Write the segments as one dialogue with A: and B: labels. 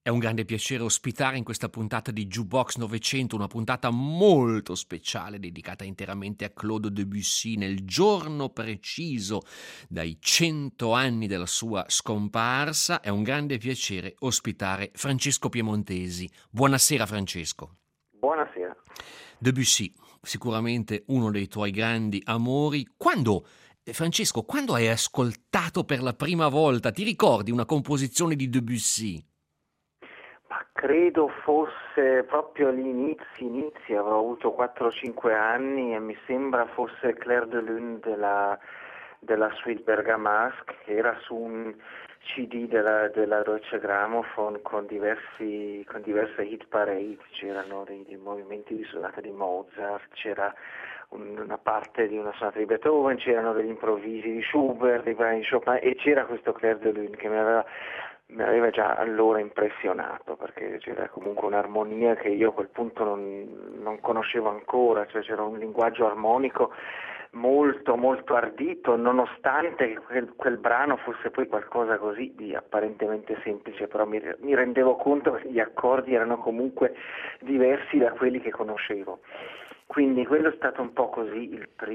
A: È un grande piacere ospitare in questa puntata di Jukebox 900, una puntata molto speciale dedicata interamente a Claude Debussy nel giorno preciso dai 100 anni della sua scomparsa. È un grande piacere ospitare Francesco Piemontesi. Buonasera Francesco.
B: Buonasera.
A: Debussy, sicuramente uno dei tuoi grandi amori. Francesco, quando hai ascoltato per la prima volta, ti ricordi una composizione di Debussy?
B: Ma credo fosse proprio agli inizi, avrò avuto 4-5 anni e mi sembra fosse Clair de Lune della Suite Bergamasque, che era su un CD della Deutsche Grammophon con diverse hit parade. C'erano dei movimenti di sonata di Mozart, c'era una parte di una sonata di Beethoven, c'erano degli improvvisi di Schubert, dei brani di Chopin, e c'era questo Clair de Lune che mi aveva già allora impressionato, perché c'era comunque un'armonia che io a quel punto non conoscevo ancora, cioè c'era un linguaggio armonico molto molto ardito, nonostante quel brano fosse poi qualcosa così di apparentemente semplice, però mi rendevo conto che gli accordi erano comunque diversi da quelli che conoscevo. Quindi quello è stato un po' così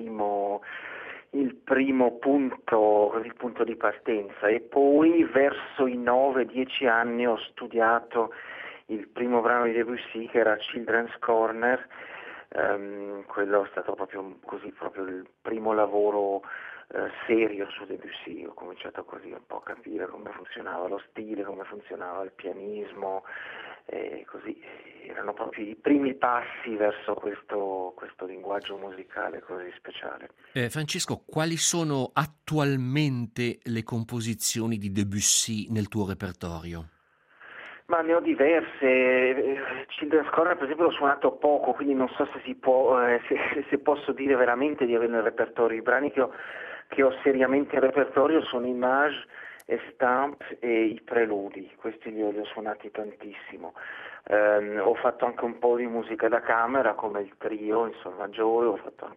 B: il primo punto, il punto di partenza, e poi verso i 9-10 anni ho studiato il primo brano di Debussy, che era Children's Corner. Quello è stato proprio il primo lavoro serio su Debussy. Ho cominciato così un po' a capire come funzionava lo stile, come funzionava il pianismo, e così erano proprio i primi passi verso questo linguaggio musicale così speciale.
A: Francesco, quali sono attualmente le composizioni di Debussy nel tuo repertorio?
B: Ma ne ho diverse. Children's Corner per esempio l'ho suonato poco, quindi non so se si può, se posso dire veramente di avere nel repertorio. I brani che ho seriamente in repertorio sono Image, Estampe e i preludi. Questi li ho suonati tantissimo. Ho fatto anche un po' di musica da camera, come il trio in sol maggiore.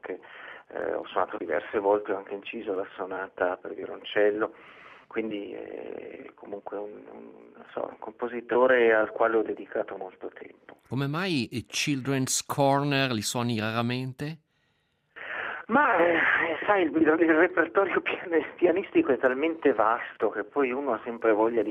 B: Ho suonato diverse volte, ho anche inciso la sonata per violoncello. Quindi comunque un compositore al quale ho dedicato molto tempo.
A: Come mai i Children's Corner li suoni raramente?
B: Ma sai, il repertorio pianistico è talmente vasto che poi uno ha sempre voglia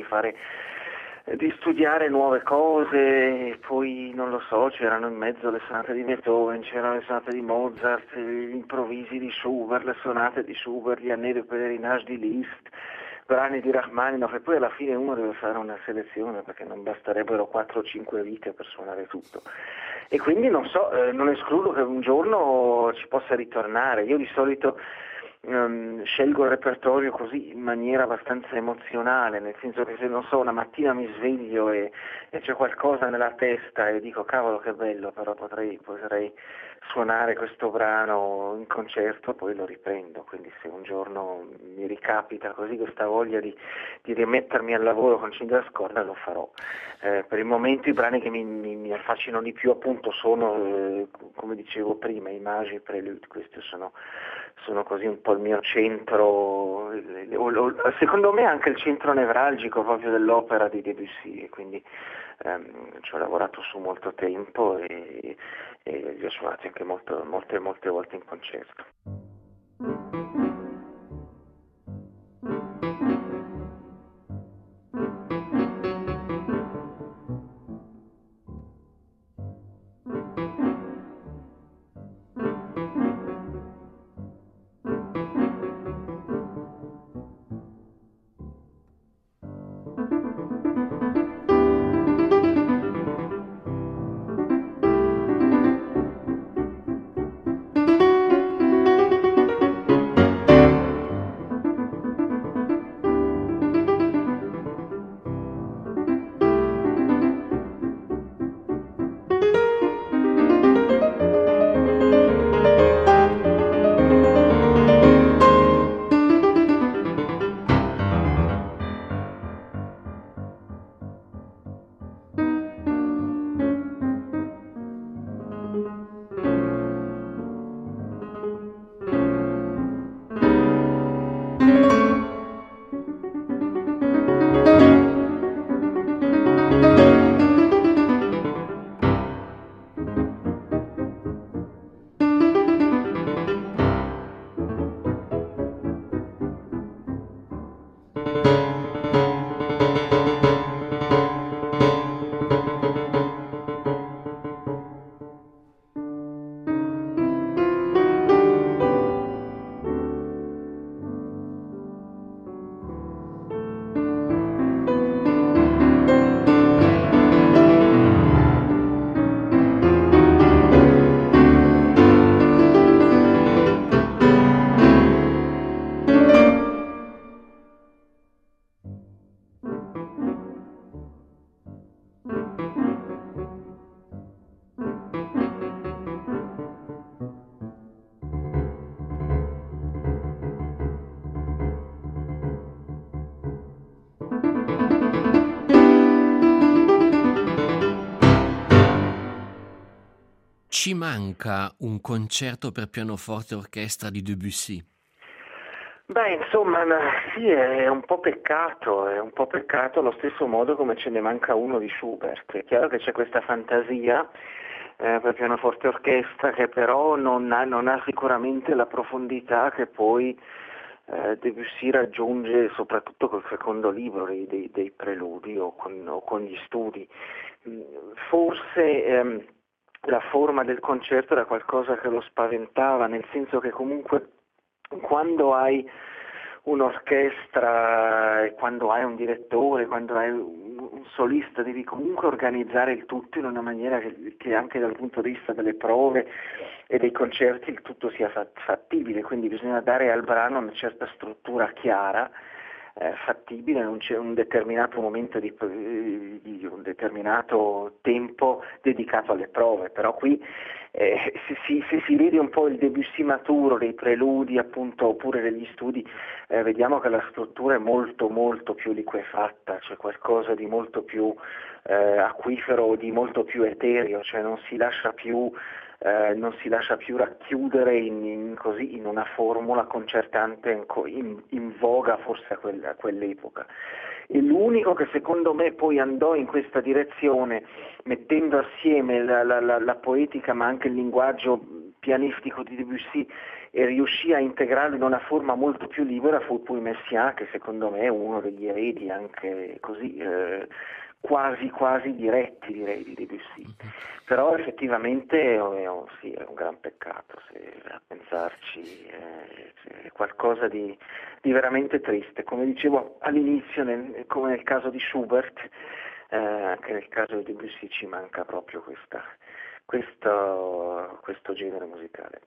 B: di studiare nuove cose, e poi non lo so, c'erano in mezzo le sonate di Beethoven, c'erano le sonate di Mozart, gli improvvisi di Schubert, le sonate di Schubert, gli Année de Pèlerinage di Liszt, brani di Rachmaninoff, e poi alla fine uno deve fare una selezione, perché non basterebbero 4 o 5 vite per suonare tutto. E quindi non so, non escludo che un giorno ci possa ritornare. Io di solito scelgo il repertorio così in maniera abbastanza emozionale, nel senso che se non so, una mattina mi sveglio e c'è qualcosa nella testa e dico cavolo che bello, però potrei suonare questo brano in concerto, poi lo riprendo. Quindi se un giorno mi ricapita così questa voglia di rimettermi al lavoro con Children's Corner, lo farò. Per il momento i brani che mi affascinano di più appunto sono, come dicevo prima, Image e Prelude. Questi sono così un po' il mio centro, secondo me anche il centro nevralgico proprio dell'opera di Debussy, e quindi ci ho lavorato su molto tempo e li ho suonati anche molte volte in concerto.
A: Ci manca un concerto per pianoforte e orchestra di Debussy?
B: Beh, insomma, sì, è un po' peccato, è un po' peccato allo stesso modo come ce ne manca uno di Schubert. È chiaro che c'è questa fantasia per pianoforte e orchestra che però non ha sicuramente la profondità che poi Debussy raggiunge soprattutto col secondo libro dei preludi o con gli studi. Mm, Forse la forma del concerto era qualcosa che lo spaventava, nel senso che comunque quando hai un'orchestra, e quando hai un direttore, quando hai un solista, devi comunque organizzare il tutto in una maniera che anche dal punto di vista delle prove e dei concerti il tutto sia fattibile, quindi bisogna dare al brano una certa struttura chiara, fattibile, non c'è un determinato momento di un determinato tempo dedicato alle prove, però qui se si vede un po' il Debussy maturo dei preludi appunto oppure degli studi, vediamo che la struttura è molto molto più liquefatta, c'è qualcosa di molto più acquifero, di molto più etereo, cioè non si lascia più racchiudere in una formula concertante in voga forse a quell'epoca. E l'unico che secondo me poi andò in questa direzione, mettendo assieme la poetica ma anche il linguaggio pianistico di Debussy, e riuscì a integrarlo in una forma molto più libera, fu poi Messiaen, che secondo me è uno degli eredi anche così quasi quasi diretti, direi, di Debussy. Però effettivamente sì, è un gran peccato, se a pensarci, è qualcosa di veramente triste. Come dicevo all'inizio, come nel caso di Schubert, anche nel caso di Debussy ci manca proprio questo genere musicale.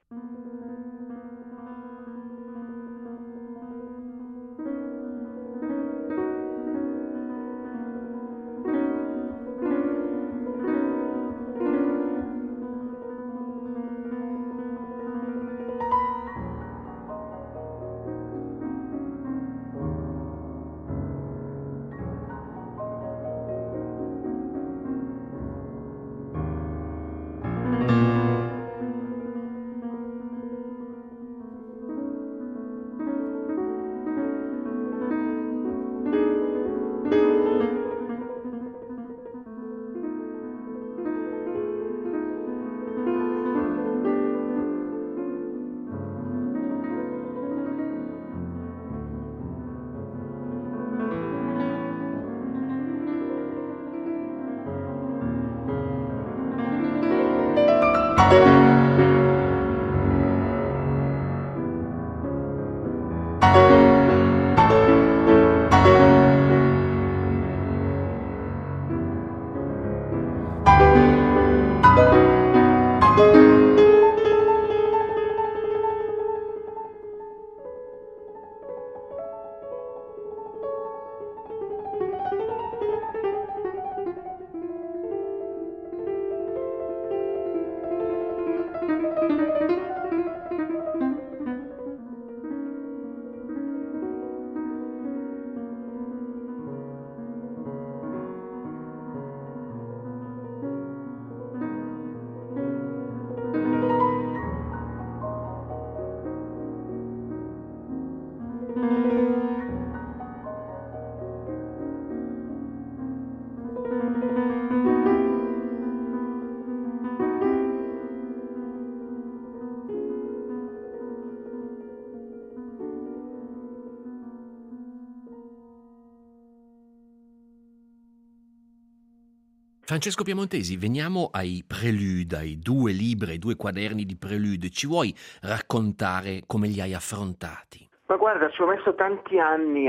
A: Francesco Piemontesi, veniamo ai prelude, ai 2 libri, ai 2 quaderni di prelude. Ci vuoi raccontare come li hai affrontati?
B: Ma guarda, ci ho messo tanti anni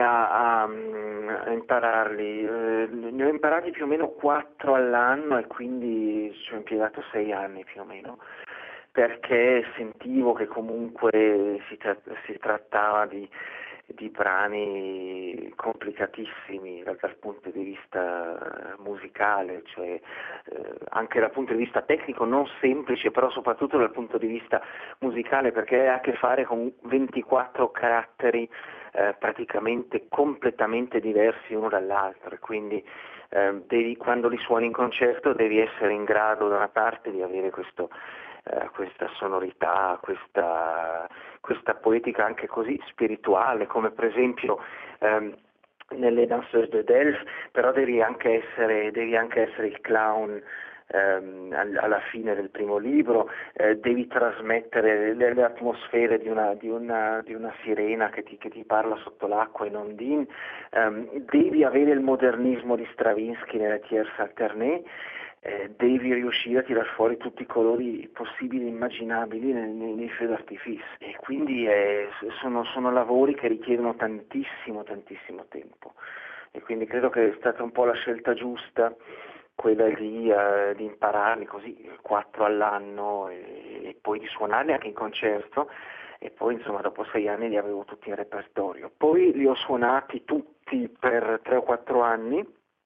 B: a impararli, ne ho imparati più o meno 4 all'anno e quindi ci ho impiegato 6 anni più o meno, perché sentivo che comunque si trattava di brani complicatissimi dal punto di vista musicale, cioè anche dal punto di vista tecnico non semplice, però soprattutto dal punto di vista musicale, perché ha a che fare con 24 caratteri praticamente completamente diversi uno dall'altro, e quindi quando li suoni in concerto devi essere in grado da una parte di avere questa sonorità, questa poetica anche così spirituale, come per esempio nelle Danseuses de Delphes, però devi anche essere il clown alla fine del primo libro, devi trasmettere le atmosfere di una sirena che ti parla sotto l'acqua in Ondine, devi avere il modernismo di Stravinsky nelle Tierce alternée, devi riuscire a tirar fuori tutti i colori possibili e immaginabili nei feux d'artifice, e quindi sono lavori che richiedono tantissimo tempo, e quindi credo che è stata un po' la scelta giusta quella di impararli così 4 all'anno, e poi di suonarli anche in concerto, e poi insomma dopo 6 anni li avevo tutti in repertorio. Poi li ho suonati tutti per 3 o 4 anni,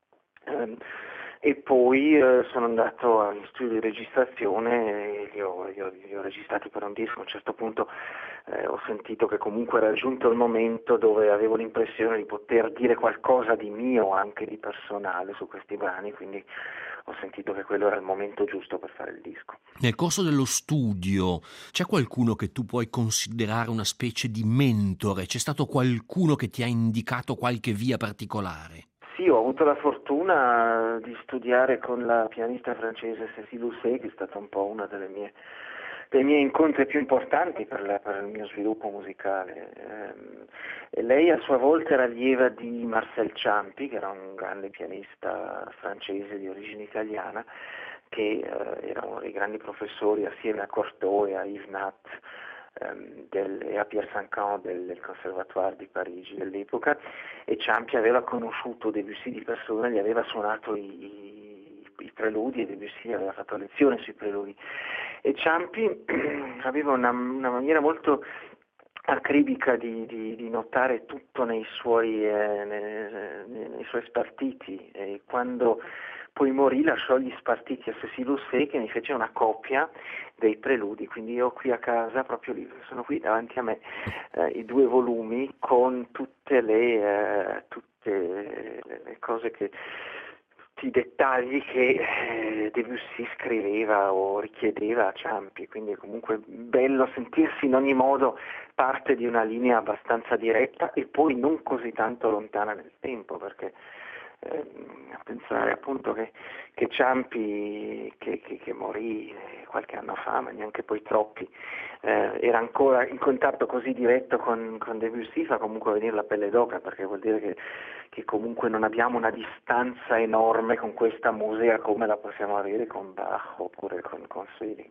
B: e poi sono andato agli studi di registrazione e li ho registrati per un disco. A un certo punto ho sentito che comunque era giunto il momento dove avevo l'impressione di poter dire qualcosa di mio, anche di personale, su questi brani, quindi ho sentito che quello era il momento giusto per fare il disco.
A: Nel corso dello studio c'è qualcuno che tu puoi considerare una specie di mentore? C'è stato qualcuno che ti ha indicato qualche via particolare?
B: Sì, ho avuto la fortuna di studiare con la pianista francese Cécile Housset, che è stata un po' una dei miei incontri più importanti per il mio sviluppo musicale. E lei a sua volta era allieva di Marcel Ciampi, che era un grande pianista francese di origine italiana, che era uno dei grandi professori assieme a Cortot e a Yves Nat e a Pierre Sancan del Conservatoire di Parigi dell'epoca, e Ciampi aveva conosciuto Debussy di persona, gli aveva suonato i preludi, e Debussy aveva fatto lezione sui preludi, e Ciampi aveva una maniera molto acribica di notare tutto nei suoi spartiti, e quando poi morì lasciò gli spartiti a Cécile Housset, che ne fece una copia dei preludi, quindi io ho qui a casa, proprio lì, sono qui davanti a me, i 2 volumi con tutte le cose tutti i dettagli che Debussy scriveva o richiedeva a Ciampi, quindi è comunque bello sentirsi in ogni modo parte di una linea abbastanza diretta e poi non così tanto lontana nel tempo, perché a pensare appunto che Ciampi, che morì qualche anno fa, ma neanche poi troppi, era ancora in contatto così diretto con Debussy, fa comunque venire la pelle d'oca, perché vuol dire che comunque non abbiamo una distanza enorme con questa musica come la possiamo avere con Bach oppure con Sweeling.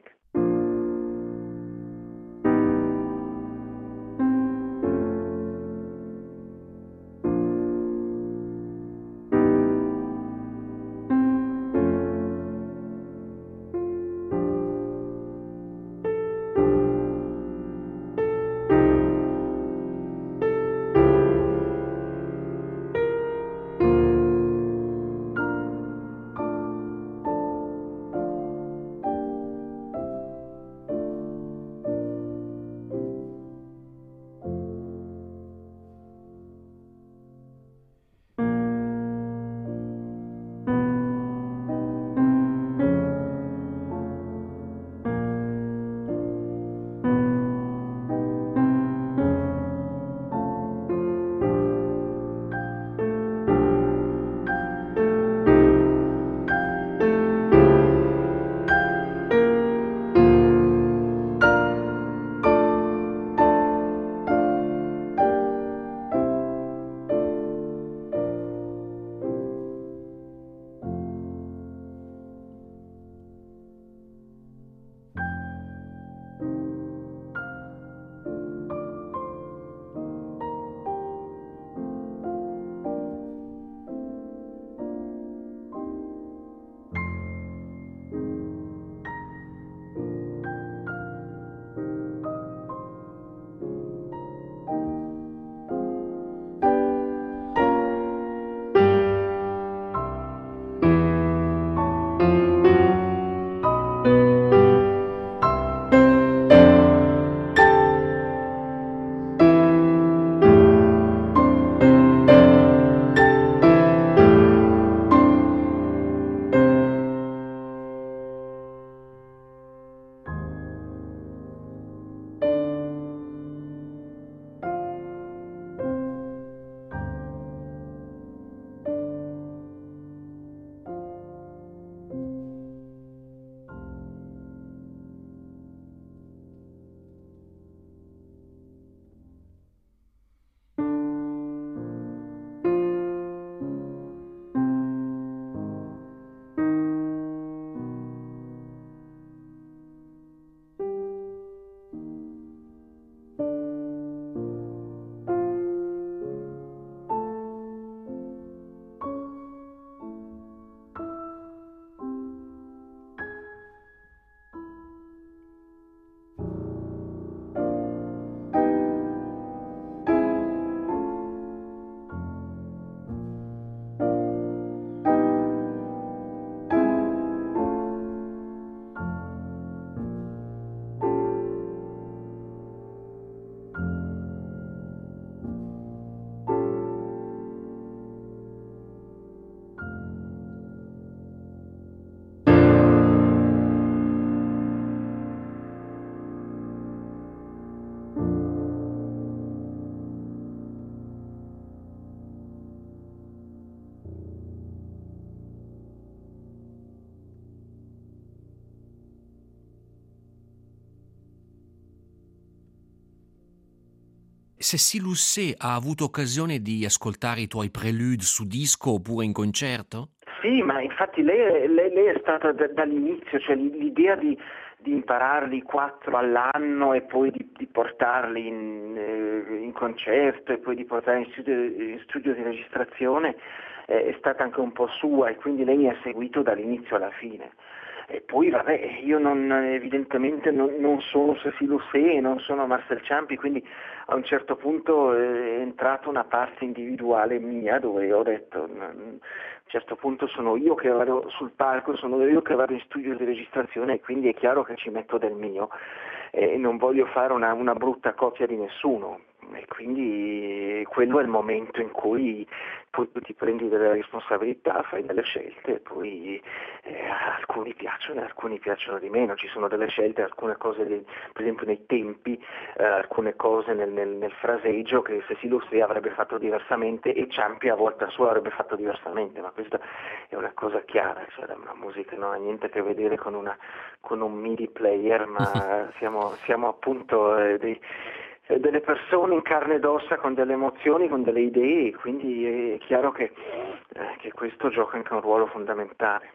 A: Cécile Housset ha avuto occasione di ascoltare i tuoi prelude su disco oppure in concerto?
B: Sì, ma infatti lei è stata dall'inizio, cioè l'idea di impararli 4 all'anno e poi di portarli in concerto e poi di portarli in studio di registrazione è stata anche un po' sua, e quindi lei mi ha seguito dall'inizio alla fine. E poi vabbè, io evidentemente non sono Cécile Housset e non sono Marcel Ciampi, quindi a un certo punto è entrata una parte individuale mia dove ho detto a un certo punto sono io che vado sul palco, sono io che vado in studio di registrazione, e quindi è chiaro che ci metto del mio e non voglio fare una brutta copia di nessuno. E quindi quello è il momento in cui poi tu ti prendi delle responsabilità, fai delle scelte, e poi alcuni piacciono di meno. Ci sono delle scelte, alcune cose, per esempio nei tempi, alcune cose nel fraseggio che Cécile Housset avrebbe fatto diversamente e Ciampi a volta sua avrebbe fatto diversamente, ma questa è una cosa chiara, cioè la musica non ha niente a che vedere con un MIDI player, ma siamo appunto delle persone in carne ed ossa con delle emozioni, con delle idee, e quindi è chiaro che questo gioca anche un ruolo fondamentale.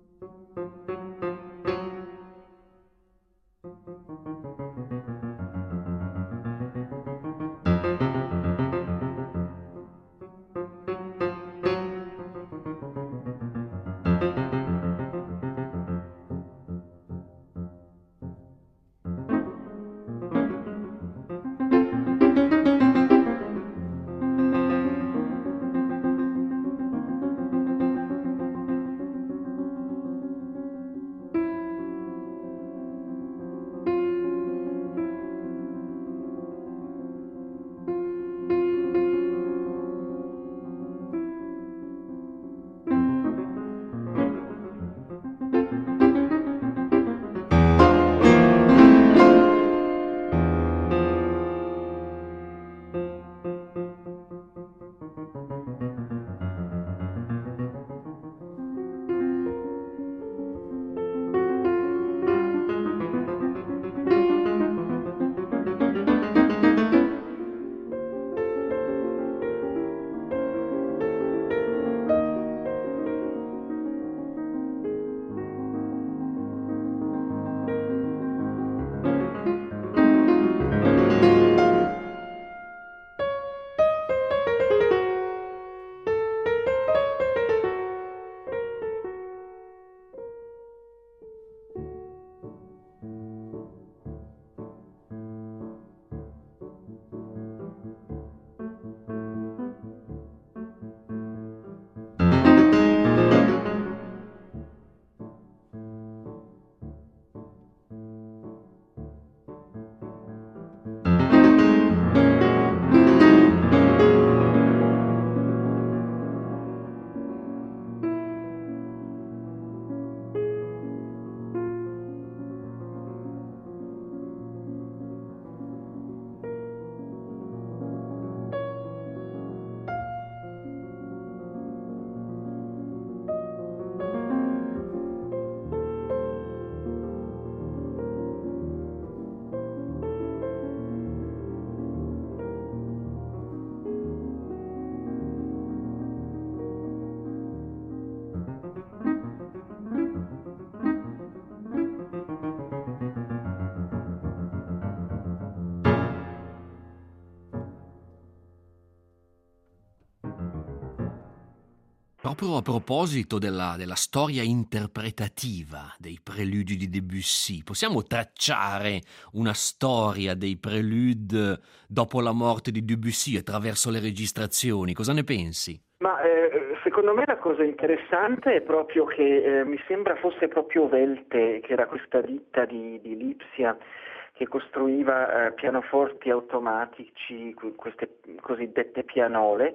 A: Proprio a proposito della storia interpretativa dei preludi di Debussy, possiamo tracciare una storia dei prelude dopo la morte di Debussy attraverso le registrazioni? Cosa ne pensi?
B: Ma secondo me la cosa interessante è proprio che mi sembra fosse proprio Welte, che era questa ditta di Lipsia che costruiva pianoforti automatici, queste cosiddette pianole,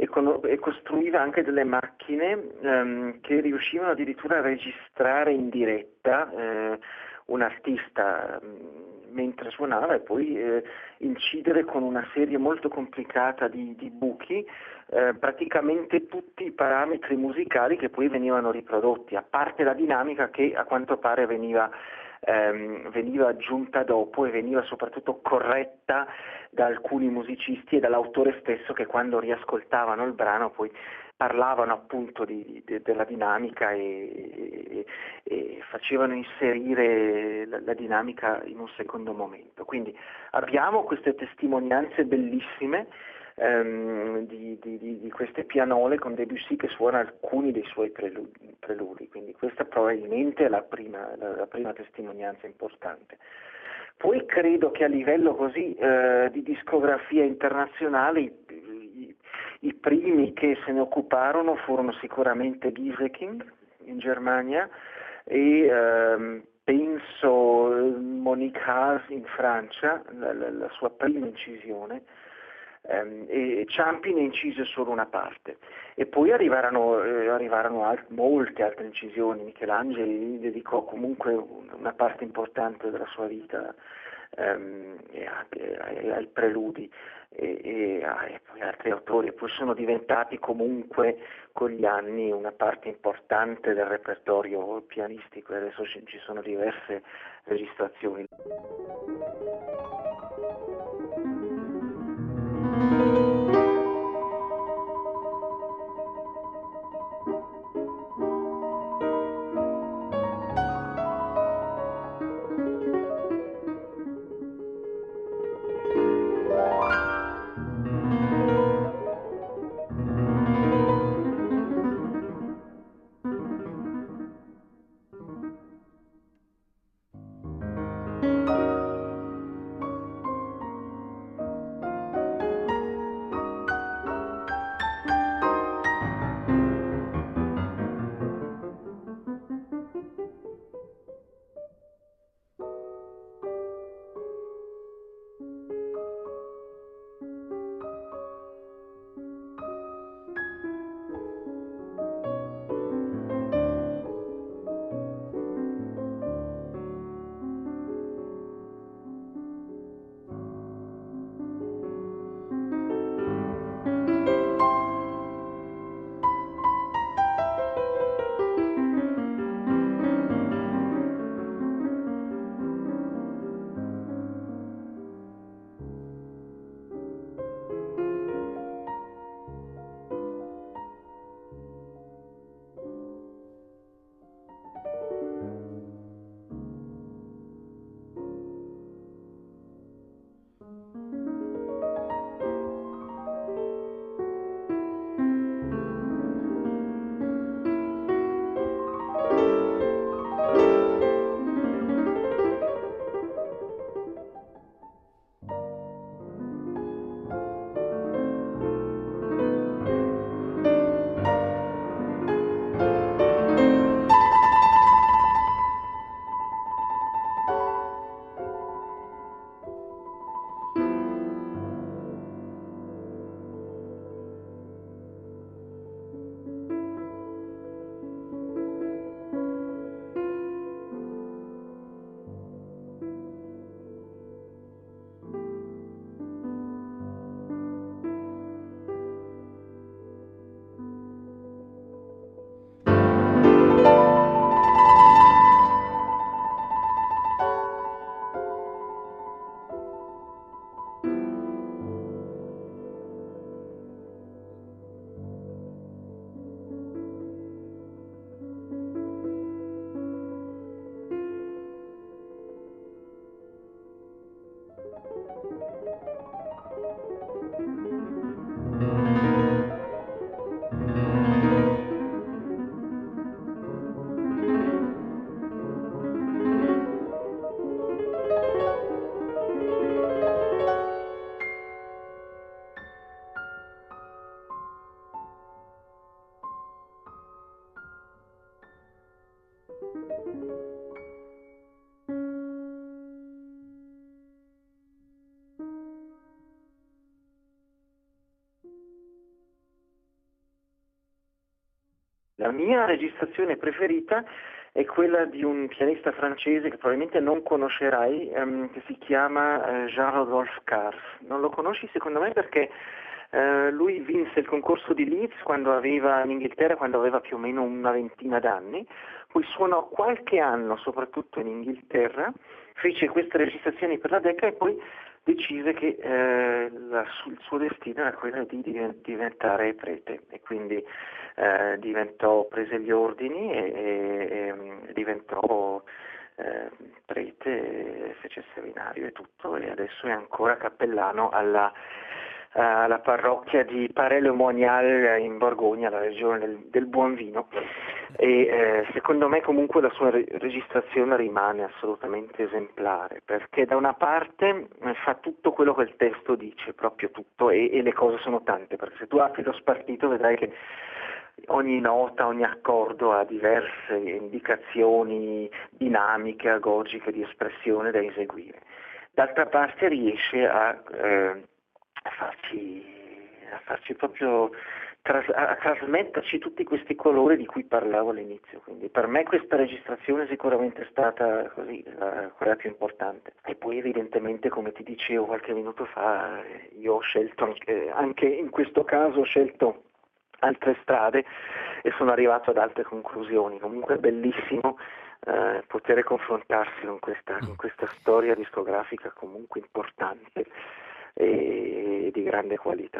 B: e costruiva anche delle macchine che riuscivano addirittura a registrare in diretta un artista mentre suonava, e poi incidere con una serie molto complicata di buchi praticamente tutti i parametri musicali che poi venivano riprodotti, a parte la dinamica che a quanto pare veniva veniva aggiunta dopo e veniva soprattutto corretta da alcuni musicisti e dall'autore stesso, che quando riascoltavano il brano poi parlavano appunto della dinamica e facevano inserire la dinamica in un secondo momento. Quindi abbiamo queste testimonianze bellissime di queste pianole con Debussy che suona alcuni dei suoi preludi, quindi questa probabilmente è la prima testimonianza importante. Poi credo che a livello così di discografia internazionale i primi che se ne occuparono furono sicuramente Gieseking in Germania e penso Monique Haas in Francia, la sua prima incisione, e Ciampi ne incise solo una parte. E poi arrivarono molte altre incisioni. Michelangelo dedicò comunque una parte importante della sua vita ai preludi e poi altri autori, poi sono diventati comunque con gli anni una parte importante del repertorio pianistico e adesso ci sono diverse registrazioni. La mia registrazione preferita è quella di un pianista francese che probabilmente non conoscerai, che si chiama Jean-Rodolphe Cars. Non lo conosci secondo me perché lui vinse il concorso di Leeds in Inghilterra quando aveva più o meno una ventina d'anni, poi suonò qualche anno, soprattutto in Inghilterra, fece queste registrazioni per la Decca e poi decise che il suo destino era quello di diventare prete e quindi prese gli ordini e diventò prete, fece il seminario e tutto, e adesso è ancora cappellano alla parrocchia di Paray-le-Monial in Borgogna, la regione del buon vino, e secondo me comunque la sua registrazione rimane assolutamente esemplare, perché da una parte fa tutto quello che il testo dice, proprio tutto, e le cose sono tante, perché se tu apri lo spartito vedrai che ogni nota, ogni accordo ha diverse indicazioni dinamiche, agogiche, di espressione da eseguire. D'altra parte riesce a farci proprio a trasmetterci tutti questi colori di cui parlavo all'inizio. Quindi per me questa registrazione sicuramente è stata così quella più importante. E poi evidentemente, come ti dicevo qualche minuto fa, io ho scelto anche in questo caso ho scelto altre strade e sono arrivato ad altre conclusioni. Comunque è bellissimo poter confrontarsi con questa storia discografica comunque importante e di grande qualità.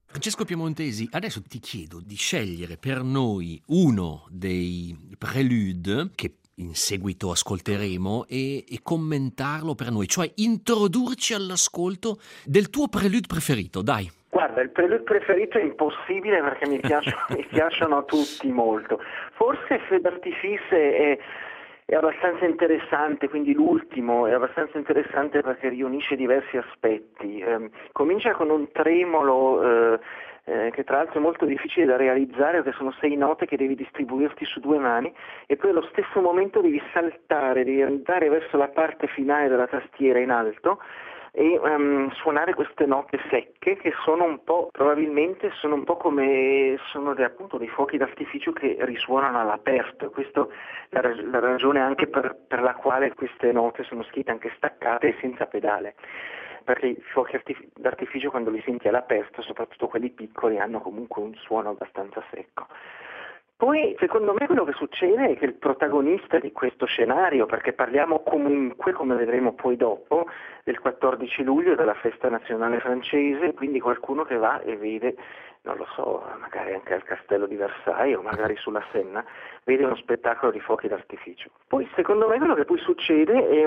A: Francesco Piemontesi, adesso ti chiedo di scegliere per noi uno dei prelude che in seguito ascolteremo e commentarlo per noi, cioè introdurci all'ascolto del tuo prelude preferito, dai.
B: Guarda, il prelude preferito è impossibile perché mi piacciono tutti molto. Forse Feu d'Artifice è abbastanza interessante, quindi l'ultimo è abbastanza interessante perché riunisce diversi aspetti. Comincia con un tremolo che tra l'altro è molto difficile da realizzare perché sono 6 note che devi distribuirti su 2 mani e poi allo stesso momento devi saltare, devi andare verso la parte finale della tastiera in alto e suonare queste note secche che sono un po', probabilmente sono un po' come appunto dei fuochi d'artificio che risuonano all'aperto. Questa è la ragione anche per la quale queste note sono scritte anche staccate e senza pedale, perché i fuochi d'artificio quando li senti all'aperto, soprattutto quelli piccoli, hanno comunque un suono abbastanza secco. Poi, secondo me, quello che succede è che il protagonista di questo scenario, perché parliamo comunque, come vedremo poi dopo, del 14 luglio della festa nazionale francese, quindi qualcuno che va e vede, non lo so, magari anche al castello di Versailles o magari sulla Senna, vede uno spettacolo di fuochi d'artificio. Poi, secondo me, quello che poi succede è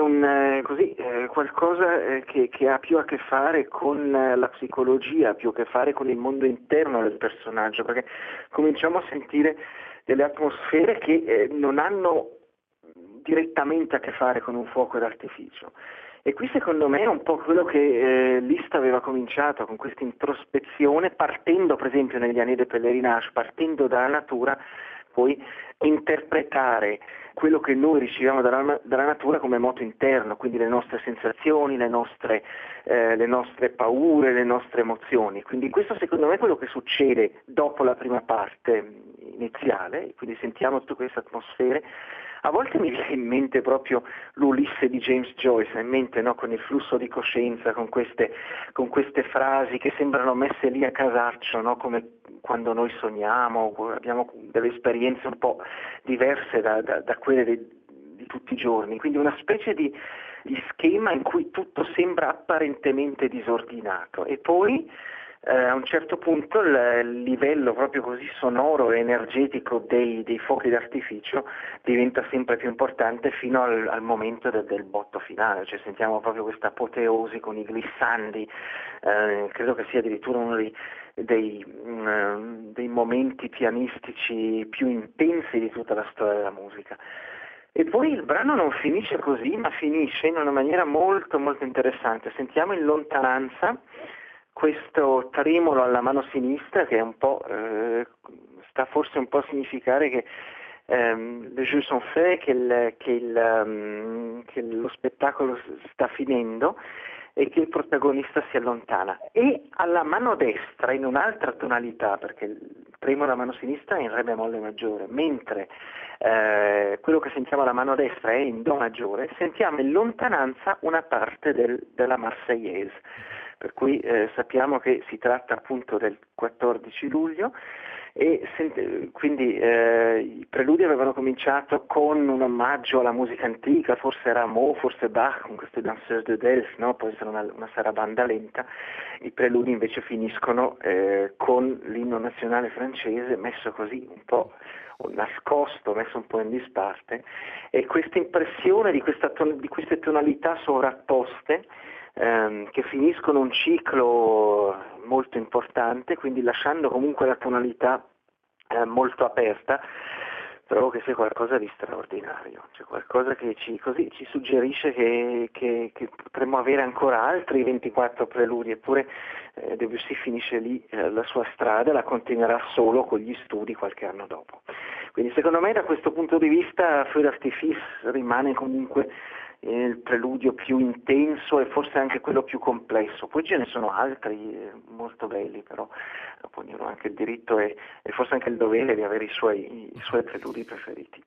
B: qualcosa che ha più a che fare con la psicologia, più a che fare con il mondo interno del personaggio, perché cominciamo a sentire delle atmosfere che non hanno direttamente a che fare con un fuoco d'artificio. E qui secondo me è un po' quello che Liszt aveva cominciato con questa introspezione, partendo per esempio negli anni del Pèlerinage, partendo dalla natura, poi interpretare quello che noi riceviamo dalla natura come moto interno, quindi le nostre sensazioni, le nostre paure, le nostre emozioni. Quindi questo secondo me è quello che succede dopo la prima parte iniziale, quindi sentiamo tutte queste atmosfere. A volte mi viene in mente proprio l'Ulisse di James Joyce, in mente, no? Con il flusso di coscienza, con queste frasi che sembrano messe lì a casaccio, no? Come quando noi sogniamo, abbiamo delle esperienze un po' diverse da quelle di tutti i giorni, quindi una specie di schema in cui tutto sembra apparentemente disordinato e poi a un certo punto il livello proprio così sonoro e energetico dei fuochi d'artificio diventa sempre più importante fino al momento del botto finale, cioè sentiamo proprio questa apoteosi con i glissandi, credo che sia addirittura uno dei momenti pianistici più intensi di tutta la storia della musica. E poi il brano non finisce così, ma finisce in una maniera molto molto interessante. Sentiamo in lontananza questo tremolo alla mano sinistra che è un po' sta forse un po' a significare che le jeux sont faits, che lo spettacolo sta finendo e che il protagonista si allontana. E alla mano destra, in un'altra tonalità, perché il tremolo alla mano sinistra è in re bemolle maggiore, mentre quello che sentiamo alla mano destra è in do maggiore, sentiamo in lontananza una parte della Marseillaise. Per cui sappiamo che si tratta appunto del 14 luglio e quindi i preludi avevano cominciato con un omaggio alla musica antica, forse Rameau, forse Bach con queste Danseuse de Delphes, no? Poi sarà una sarabanda lenta. I preludi invece finiscono con l'inno nazionale francese messo così un po' nascosto, messo un po' in disparte, e questa impressione di queste tonalità sovrapposte che finiscono un ciclo molto importante, quindi lasciando comunque la tonalità molto aperta, trovo che sia qualcosa di straordinario, cioè qualcosa che ci suggerisce che potremmo avere ancora altri 24 preludi, eppure Debussy finisce lì la sua strada, la continuerà solo con gli studi qualche anno dopo. Quindi secondo me da questo punto di vista Feu d'Artifice rimane comunque il preludio più intenso e forse anche quello più complesso. Poi ce ne sono altri molto belli, però ognuno ha anche il diritto e forse anche il dovere di avere i suoi preludi preferiti.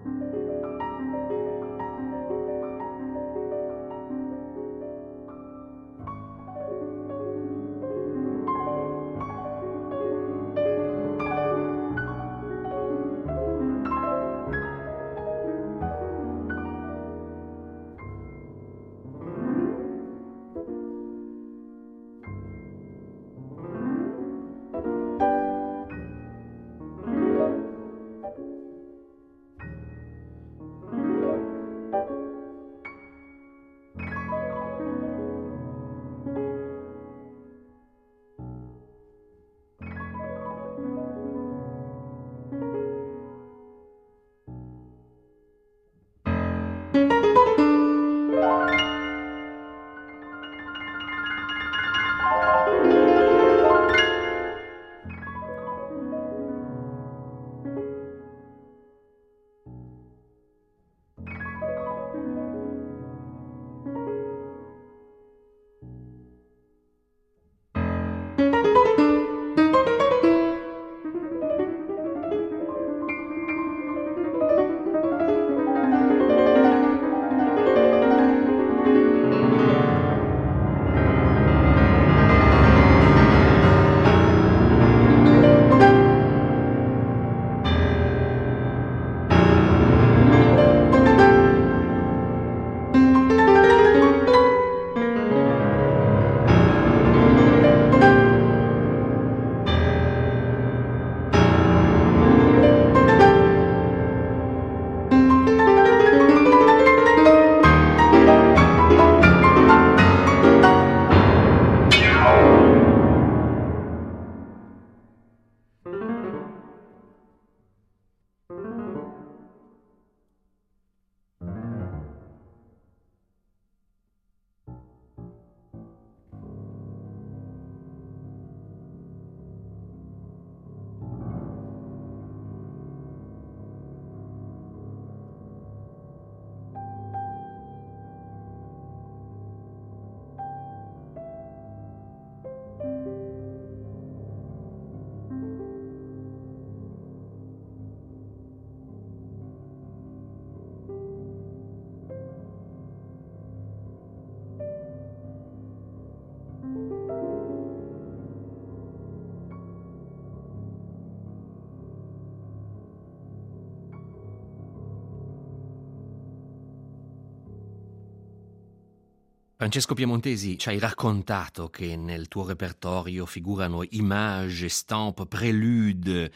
A: Francesco Piemontesi, ci hai raccontato che nel tuo repertorio figurano image, stampe, prélude.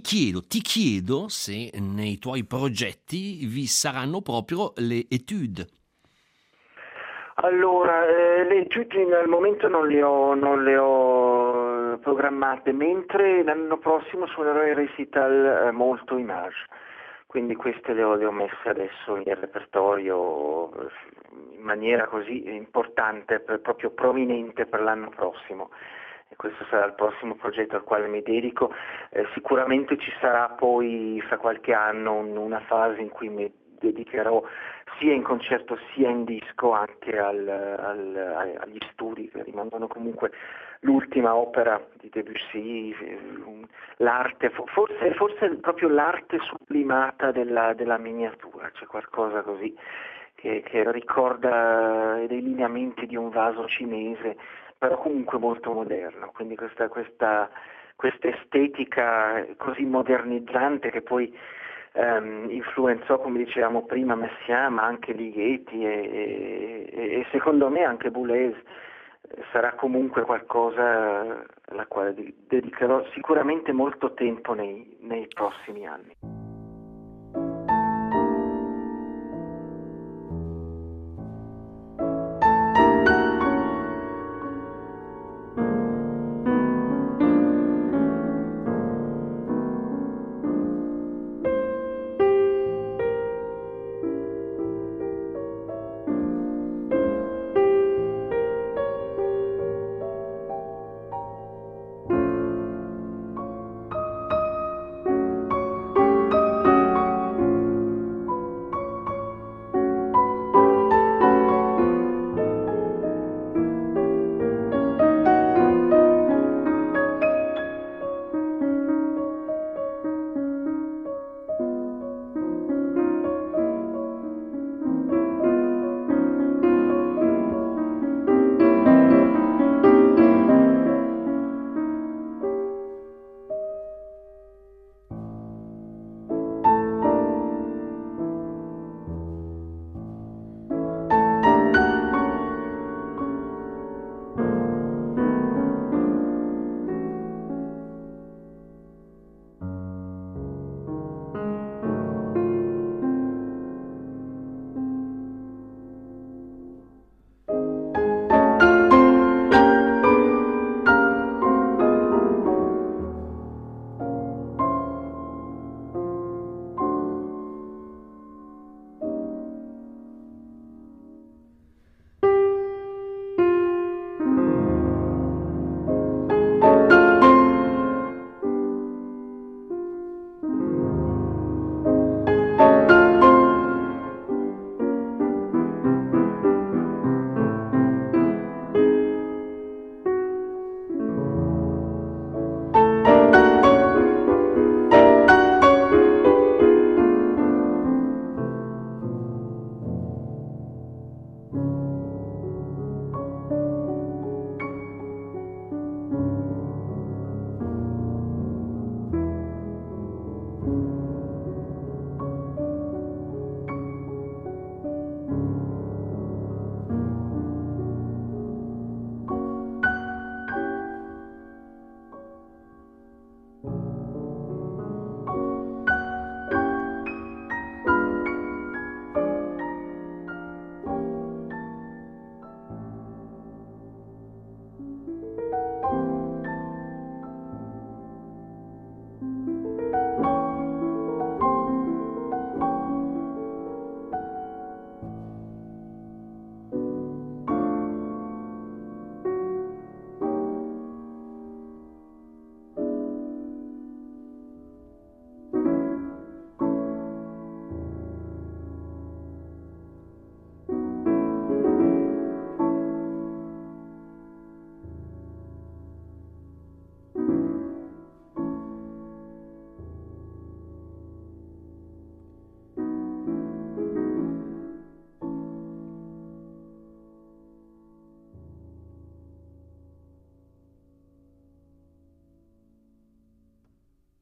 A: Ti chiedo se nei tuoi progetti vi saranno proprio le études.
B: Allora, le études al momento non le ho programmate, mentre l'anno prossimo suonerò in recital molto image. Quindi queste le ho messe adesso nel repertorio in maniera così importante, proprio prominente per l'anno prossimo. E questo sarà il prossimo progetto al quale mi dedico. Sicuramente ci sarà poi fra qualche anno una fase in cui mi dedicherò sia in concerto sia in disco anche agli studi, che rimangono comunque l'ultima opera di Debussy, l'arte, forse proprio l'arte sublimata della miniatura, c'è qualcosa così che ricorda dei lineamenti di un vaso cinese, però comunque molto moderno, quindi questa estetica così modernizzante che poi influenzò, come dicevamo prima, Messiaen, ma anche Ligeti e secondo me anche Boulez. Sarà comunque qualcosa alla quale dedicherò sicuramente molto tempo nei prossimi anni.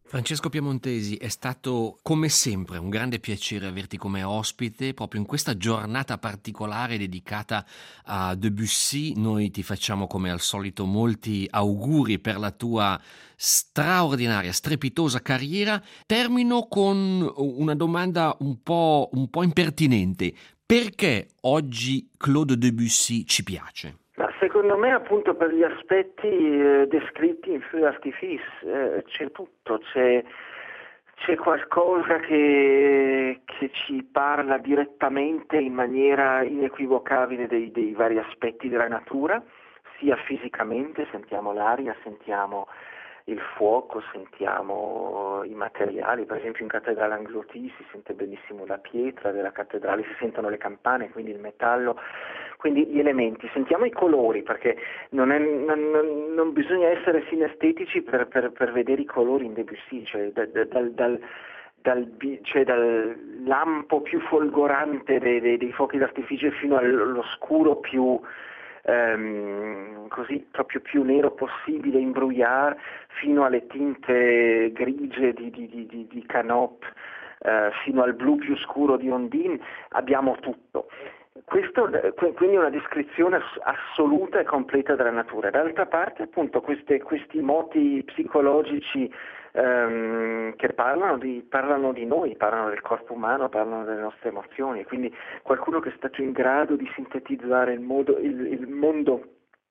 A: Francesco Piemontesi, è stato come sempre un grande piacere averti come ospite proprio in questa giornata particolare dedicata a Debussy. Noi ti facciamo come al solito molti auguri per la tua straordinaria, strepitosa carriera. Termino con una domanda un po' impertinente. Perché oggi Claude Debussy ci piace?
B: Ma secondo me appunto per gli aspetti descritti in Feu d'Artifice c'è tutto, c'è qualcosa che ci parla direttamente in maniera inequivocabile dei vari aspetti della natura, sia fisicamente, sentiamo l'aria, sentiamo il fuoco, sentiamo i materiali, per esempio in Cattedrale Anglotti si sente benissimo la pietra della cattedrale, si sentono le campane, quindi il metallo, quindi gli elementi, sentiamo i colori, perché non bisogna essere sinestetici per vedere i colori in Debussy, cioè dal lampo più folgorante dei fuochi d'artificio fino all'oscuro più così proprio più nero possibile in Brouillard, fino alle tinte grigie di Canop, fino al blu più scuro di Ondine, abbiamo tutto. Questo quindi è una descrizione assoluta e completa della natura. D'altra parte appunto questi moti psicologici che parlano di noi, parlano del corpo umano, parlano delle nostre emozioni, e quindi qualcuno che è stato in grado di sintetizzare il mondo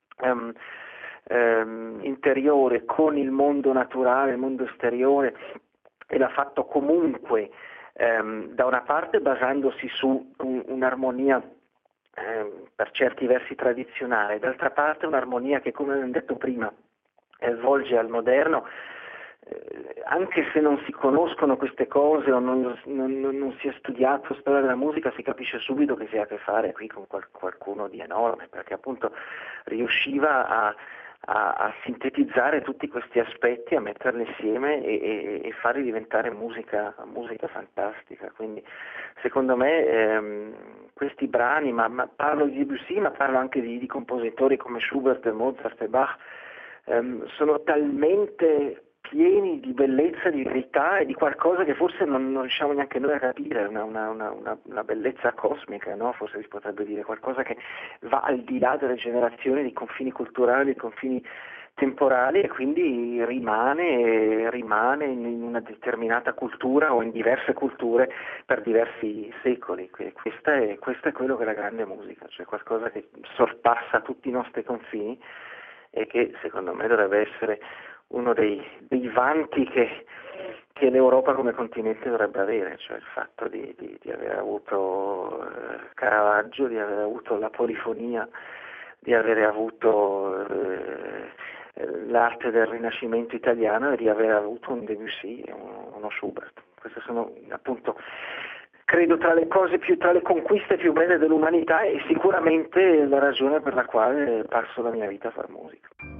B: interiore con il mondo naturale, il mondo esteriore, e l'ha fatto comunque da una parte basandosi su un'armonia per certi versi tradizionale, d'altra parte un'armonia che, come abbiamo detto prima, svolge al moderno, anche se non si conoscono queste cose o non si è studiato storia della musica, si capisce subito che si ha a che fare qui con qualcuno di enorme, perché appunto riusciva a sintetizzare tutti questi aspetti, a metterli insieme e farli diventare musica fantastica. Quindi secondo me questi brani, ma parlo di Debussy, ma parlo anche di compositori come Schubert, Mozart e Bach, sono talmente pieni di bellezza, di verità e di qualcosa che forse non riusciamo neanche noi a capire, una bellezza cosmica, no? Forse si potrebbe dire qualcosa che va al di là delle generazioni, dei confini culturali, dei confini temporali, e quindi rimane in una determinata cultura o in diverse culture per diversi secoli. Questo è quello che è la grande musica, cioè qualcosa che sorpassa tutti i nostri confini e che secondo me dovrebbe essere uno dei vanti che l'Europa come continente dovrebbe avere, cioè il fatto di aver avuto Caravaggio, di aver avuto la polifonia, di aver avuto l'arte del Rinascimento italiano e di aver avuto un Debussy e uno Schubert. Queste sono appunto, credo, tra le conquiste più belle dell'umanità, e sicuramente la ragione per la quale passo la mia vita a far musica.